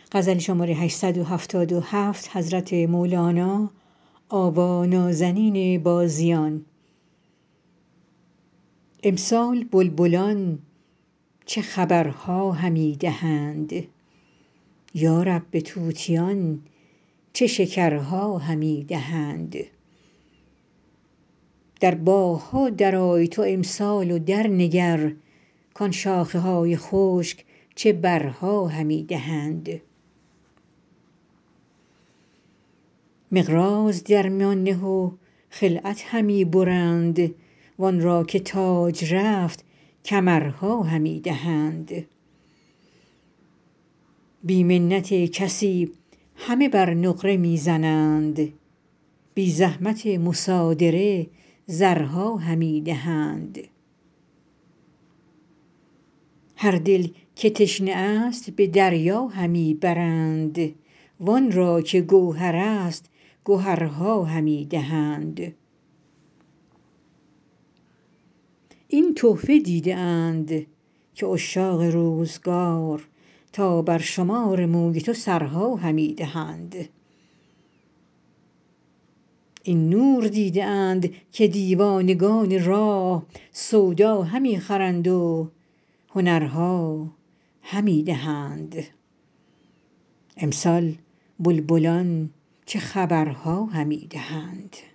امسال بلبلان چه خبرها همی دهند یا رب به طوطیان چه شکرها همی دهند در باغ ها درآی تو امسال و درنگر کآن شاخه های خشک چه برها همی دهند مقراض در میان نه و خلعت همی برند وآن را که تاج رفت کمرها همی دهند بی منت کسی همه بر نقره می زنند بی زحمت مصادره زرها همی دهند هر دل که تشنه است به دریا همی برند وآن را که گوهرست گهرها همی دهند این تحفه دیده اند که عشاق روزگار تا بر شمار موی تو سرها همی دهند این نور دیده اند که دیوانگان راه سودا همی خرند و هنرها همی دهند امسال بلبلان چه خبرها همی دهند